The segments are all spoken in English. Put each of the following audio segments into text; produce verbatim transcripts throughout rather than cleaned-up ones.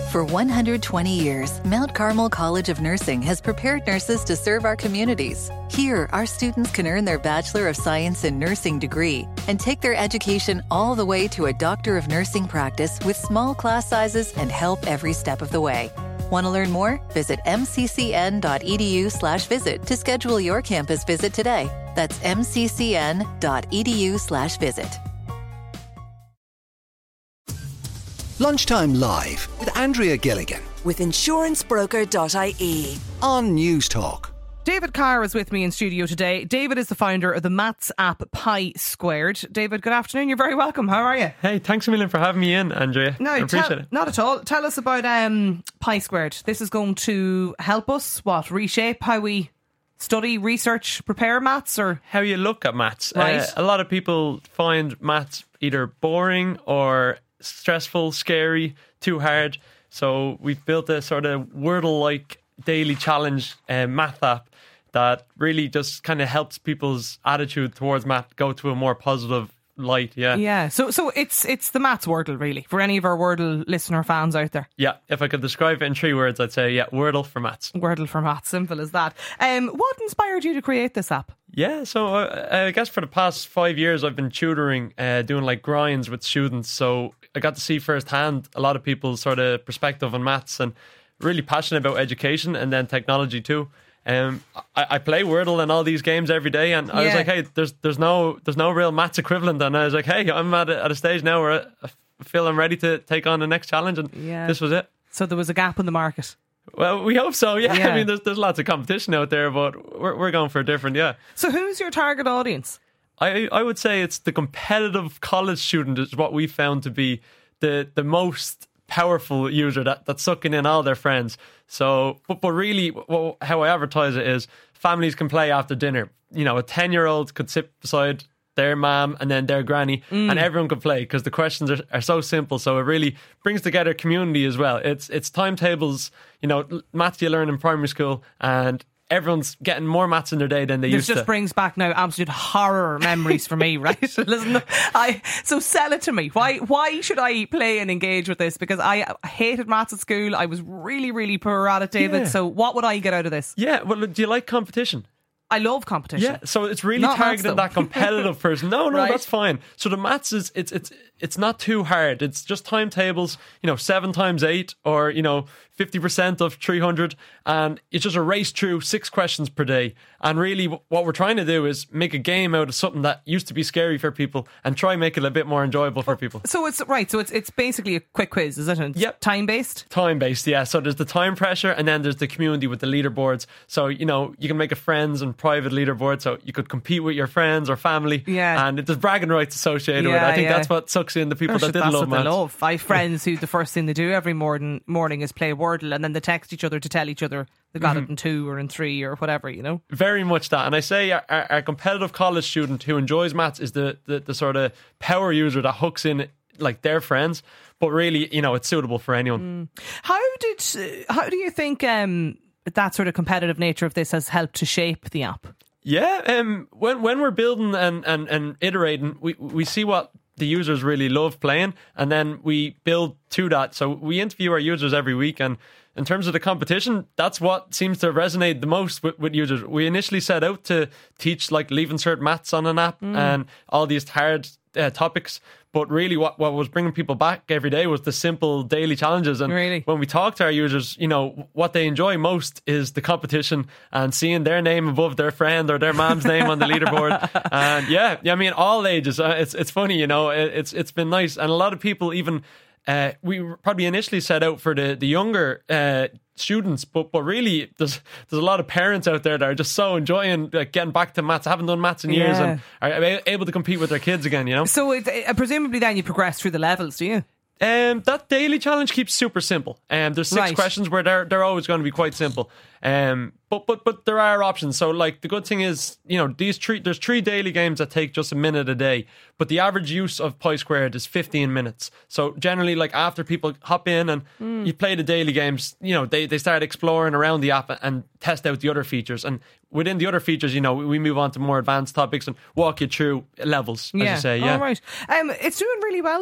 For one hundred twenty years, Mount Carmel College of Nursing has prepared nurses to serve our communities. Here, our students can earn their Bachelor of Science in Nursing degree and take their education all the way to a Doctor of Nursing practice with small class sizes and help every step of the way. Want to learn more? Visit mccn.edu slash visit to schedule your campus visit today. That's mccn.edu slash visit. Lunchtime Live with Andrea Gilligan with insurance broker dot I E on News Talk. David Carr is with me in studio today. David is the founder of the maths app Pi Squared. David, good afternoon. You're very welcome. How are you? Hey, thanks a million for having me in, Andrea. No, I appreciate tell, it. Not at all. Tell us about um, Pi Squared. This is going to help us, what, reshape how we study, research, prepare maths, or how you look at maths. Right. Uh, a lot of people find maths either boring or stressful, scary, too hard. So we've built a sort of Wordle-like daily challenge uh, math app that really just kind of helps people's attitude towards math go to a more positive light. Yeah. Yeah. So so it's it's the maths Wordle, really, for any of our Wordle listener fans out there. Yeah. If I could describe it in three words, I'd say, yeah, Wordle for maths. Wordle for maths. Simple as that. Um, what inspired you to create this app? Yeah, so uh, I guess for the past five years I've been tutoring, uh, doing like grinds with students. So I got to see firsthand a lot of people's sort of perspective on maths, and really passionate about education and then technology too. Um, I, I play Wordle and all these games every day, and I Yeah. was like, hey, there's there's no there's no real maths equivalent, and I was like, hey, I'm at a, at a stage now where I feel I'm ready to take on the next challenge, and Yeah. this was it. So there was a gap in the market. Well, we hope so. Yeah, Yeah. I mean, there's there's lots of competition out there, but we're we're going for a different. Yeah. So who's your target audience? I I would say it's the competitive college student is what we found to be the the most powerful user that, that's sucking in all their friends. So, but, but really, well, how I advertise it is families can play after dinner. You know, a ten-year-old could sit beside their mom and then their granny, Mm. and everyone could play because the questions are, are so simple. So it really brings together community as well. It's it's timetables, you know, maths you learn in primary school, and everyone's getting more maths in their day than they This used just to. brings back now absolute horror memories for me, right? Listen, I so sell it to me. Why why should I play and engage with this? Because I hated maths at school. I was really, really poor at it, David. Yeah. So what would I get out of this? Yeah, well, do you like competition? I love competition. Yeah, so it's really Not maths, targeted though. that competitive person. No, no, Right. that's fine. So the maths is it's it's it's not too hard. It's just timetables, you know, seven times eight, or you know, fifty percent of three hundred, and it's just a race through six questions per day. And really, what we're trying to do is make a game out of something that used to be scary for people, and try and make it a bit more enjoyable for people. So it's right. So it's it's basically a quick quiz, is it? And it's Yep. time based. Time based, yeah. So there's the time pressure, and then there's the community with the leaderboards. So you know, you can make a friends and private leaderboard, so you could compete with your friends or family. Yeah. And there's bragging rights associated with it. Yeah, I think yeah. that's what sucks in the people Gosh, that did that's love what they maths. love. I have friends who the first thing they do every morning morning is play Wordle, and then they text each other to tell each other they got Mm-hmm. it in two or in three or whatever, you know. Very much that. And I say our, our, our competitive college student who enjoys maths is the, the, the sort of power user that hooks in like their friends. But really, you know, it's suitable for anyone. How did how do you think um, that sort of competitive nature of this has helped to shape the app? Yeah, um, when when we're building and, and, and iterating, we, we see what the users really love playing, and then we build to that. So we interview our users every week, and in terms of the competition, that's what seems to resonate the most with, with users. We initially set out to teach like Leave Insert Maths on an app and all these hard uh, topics, but really what, what was bringing people back every day was the simple daily challenges. And Really? when we talk to our users, you know, what they enjoy most is the competition and seeing their name above their friend or their mom's name on the leaderboard. And yeah, yeah, I mean, all ages. Uh, it's it's funny, you know, it, it's it's been nice. And a lot of people even, uh, we probably initially set out for the, the younger uh, students, but but really there's there's a lot of parents out there that are just so enjoying like getting back to maths, haven't done maths in years, Yeah. and are able to compete with their kids again, you know. So it, uh, presumably then you progress through the levels, do you? Um, that daily challenge keeps super simple. Um, there's six Right. questions where they're they're always going to be quite simple. Um, but but but there are options. So like the good thing is, you know, these three there's three daily games that take just a minute a day. But the average use of Pi Squared is fifteen minutes. So generally, like after people hop in and you play the daily games, you know, they they start exploring around the app and test out the other features. And within the other features, you know, we, we move on to more advanced topics and walk you through levels, as you say. Yeah. All right. Um, it's doing really well though.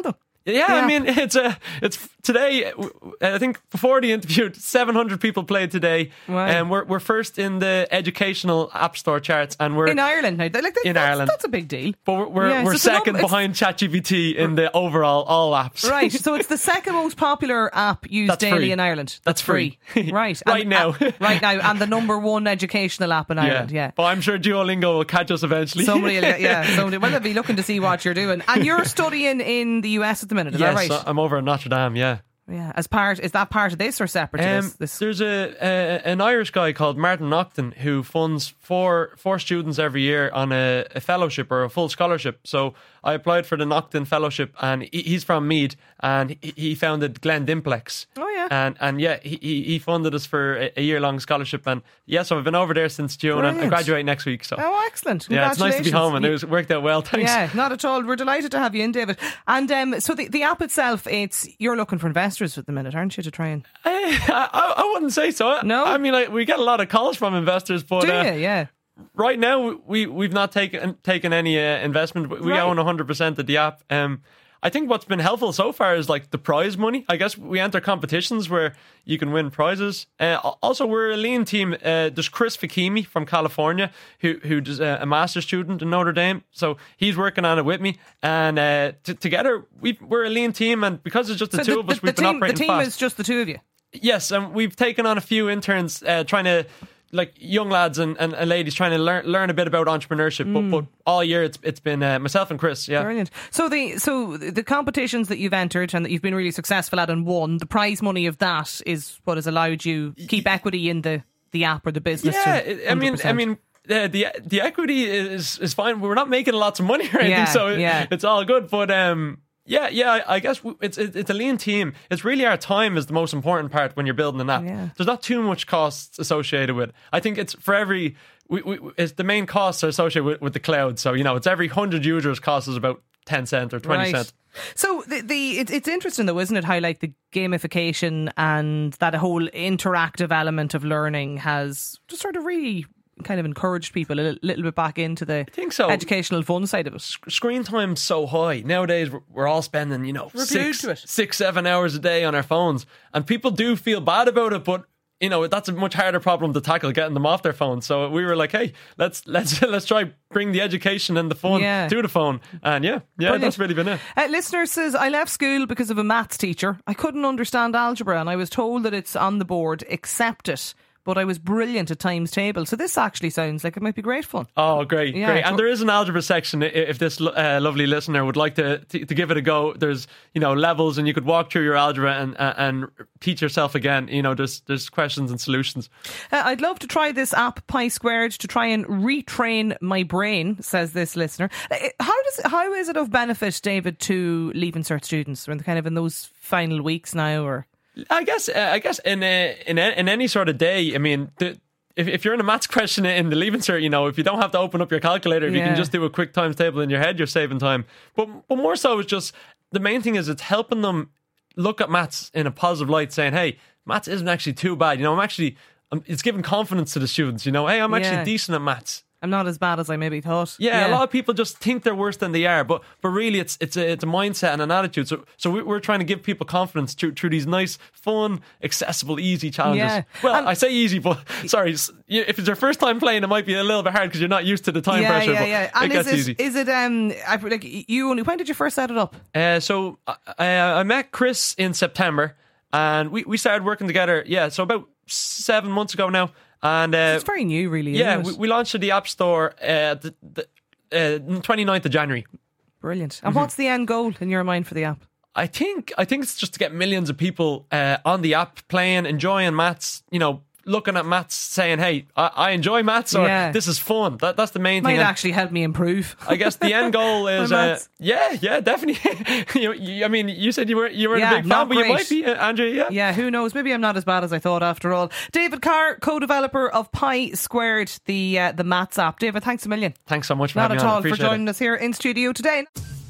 Yeah, I mean, it's a, it's today. I think before the interview, seven hundred people played today, Wow. and we're we're first in the educational app store charts, and we're In Ireland now. Like, that, in that's, Ireland. That's a big deal. But we're we're, Yeah, we're so it's a second num- it's- behind ChatGPT in the overall all apps. Right, so it's the second most popular app used That's daily free. in Ireland. That's free. Right. Right And- now. uh, right now. And the number one educational app in Ireland, yeah. But I'm sure Duolingo will catch us eventually. Somebody, will- yeah, somebody, well, they'll be looking to see what you're doing. And you're studying in the U S at the minute, is yes, that right? I'm over in Notre Dame. Yeah. Yeah, as part, is that part of this or separate to Um, this? this? There's a, a an Irish guy called Martin Naughton who funds four four students every year on a, a fellowship or a full scholarship. So I applied for the Naughton Fellowship, and he, he's from Meath, and he, he founded Glen Dimplex. Oh, yeah. and and yeah, he he he funded us for a, a year long scholarship, and yeah, so I've been over there since June, and I Brilliant. graduate next week. So Oh, excellent. yeah, it's nice to be Congratulations. home, and it was worked out well. Thanks. Yeah, not at all. We're delighted to have you in, David. And um, so the, the app itself, it's you're looking for investors at the minute, aren't you, to try and... I, I, I wouldn't say so. No? I mean, like, we get a lot of calls from investors, but Do uh, you? Yeah. right now we we've not taken taken any uh, investment. We Right. own one hundred percent of the app. Um, I think what's been helpful so far is like the prize money. I guess we enter competitions where you can win prizes. Uh, also, we're a lean team. Uh, there's Chris Fakimi from California who who's a master's student in Notre Dame. So he's working on it with me, and uh, t- together we we're a lean team. And because it's just the So two of us, we've been team, operating the team fast. is just the two of you. Yes, and we've taken on a few interns uh, trying to, like, young lads and, and, and ladies trying to learn learn a bit about entrepreneurship. But, but all year it's it's been uh, myself and Chris. Yeah, Brilliant. So the so the competitions that you've entered and that you've been really successful at and won, the prize money of that is what has allowed you keep equity in the, the app or the business. yeah. to it- I mean, I one hundred percent. mean. Uh, the the equity is is fine. We're not making lots of money or anything, Yeah, so it, yeah. it's all good. But um, yeah, yeah. I, I guess w- it's it, it's a lean team. It's really our time is the most important part when you're building an app. Yeah. There's not too much costs associated with it. I think it's for every. We, we, it's the main costs are associated with, with the cloud. So you know, it's every hundred users costs us about ten cent or twenty Right. cent. So the, the it's, it's interesting though, isn't it? How like the gamification and that whole interactive element of learning has just sort of really kind of encouraged people a little, little bit back into the think so. educational fun side of it. Screen time's so high nowadays. We're, we're all spending, you know, We're glued six, to it. six, seven hours a day on our phones, and people do feel bad about it. But you know, that's a much harder problem to tackle, getting them off their phone. So we were like, hey, let's let's let's try bring the education and the fun Yeah. to the phone. And yeah, yeah, Brilliant. that's really been it. Uh, listener says, I left school because of a maths teacher. I couldn't understand algebra and I was told that it's on the board, accept it. But I was brilliant at times table. So this actually sounds like it might be great fun. Oh, great, Yeah, great! cool. And there is an algebra section. i- If this uh, lovely listener would like to, to to give it a go, there's you know levels, and you could walk through your algebra and uh, and teach yourself again. You know, there's there's questions and solutions. Uh, I'd love to try this app Pi Squared to try and retrain my brain, says this listener. Uh, How does how is it of benefit, David, to Leaving Cert students? We're in the kind of in those final weeks now, or I guess uh, I guess in a, in a, in any sort of day, I mean, the, if if you're in a maths question in the Leaving Cert, you know, if you don't have to open up your calculator, if you Yeah. can just do a quick times table in your head, you're saving time. But but more so, it's just the main thing is it's helping them look at maths in a positive light, saying, hey, maths isn't actually too bad. You know, I'm actually um, it's giving confidence to the students. You know, hey, I'm actually Yeah. decent at maths. I'm not as bad as I maybe thought. Yeah, a lot of people just think they're worse than they are, but but really it's it's a it's a mindset and an attitude. So so we- we're trying to give people confidence through through these nice, fun, accessible, easy challenges. Yeah. Well, And- I say easy, but sorry, s- you- if it's your first time playing, it might be a little bit hard because you're not used to the time yeah, pressure. yeah, but yeah. it And gets is it, easy. is it um I, like you only when did you first set it up? Uh, so I, I I met Chris in September, and we, we started working together. Yeah, so about seven months ago now, and uh, It's very new, really. yeah, isn't we, it? we launched at the App Store uh, the, the uh, twenty-ninth of January. Brilliant. And Mm-hmm. what's the end goal in your mind for the app? I think I think it's just to get millions of people uh, on the app playing, enjoying maths. You know, looking at maths, saying, "Hey, I, I enjoy maths," or Yeah. "This is fun." That, that's the main Might thing. And actually help me improve. I guess the end goal is, My uh, maths. yeah, yeah, definitely. you, you, I mean, you said you were you weren't Yeah, a big fan, not but you great. might be, uh, Andrea. Yeah. Yeah, who knows? Maybe I'm not as bad as I thought after all. David Carr, co-developer of Pi Squared, the uh, the maths app. David, thanks a million. Thanks so much for Not having at me on. all for Appreciate joining it. us here in studio today.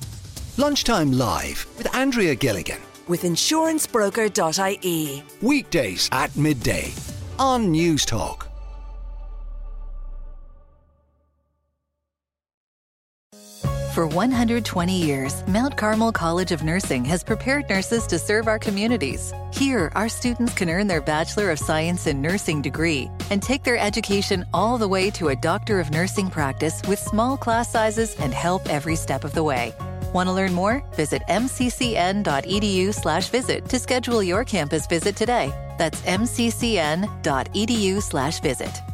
Lunchtime Live with Andrea Gilligan. With insurance broker dot I E. Weekdays at midday on News Talk. For one hundred twenty years, Mount Carmel College of Nursing has prepared nurses to serve our communities. Here, our students can earn their Bachelor of Science in Nursing degree and take their education all the way to a Doctor of Nursing practice with small class sizes and help every step of the way. Want to learn more? Visit mccn.edu slash visit to schedule your campus visit today. That's mccn.edu slash visit.